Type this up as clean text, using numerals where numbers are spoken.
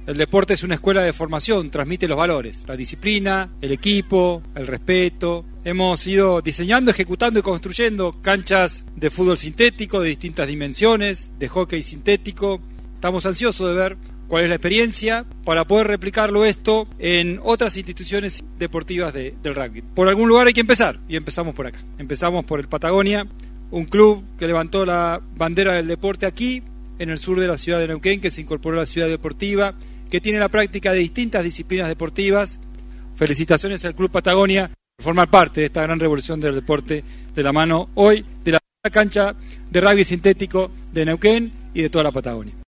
El deporte es una escuela de formación, transmite los valores, la disciplina, el equipo, el respeto. Hemos ido diseñando, ejecutando y construyendo canchas de fútbol sintético de distintas dimensiones, de hockey sintético. Estamos ansiosos de ver cuál es la experiencia para poder replicarlo esto en otras instituciones deportivas del rugby. Por algún lugar hay que empezar y empezamos por acá. Empezamos por el Patagonia, un club que levantó la bandera del deporte aquí, en el sur de la ciudad de Neuquén, que se incorporó a la ciudad deportiva, que tiene la práctica de distintas disciplinas deportivas. Felicitaciones al Club Patagonia por formar parte de esta gran revolución del deporte de la mano hoy de la cancha de rugby sintético de Neuquén y de toda la Patagonia.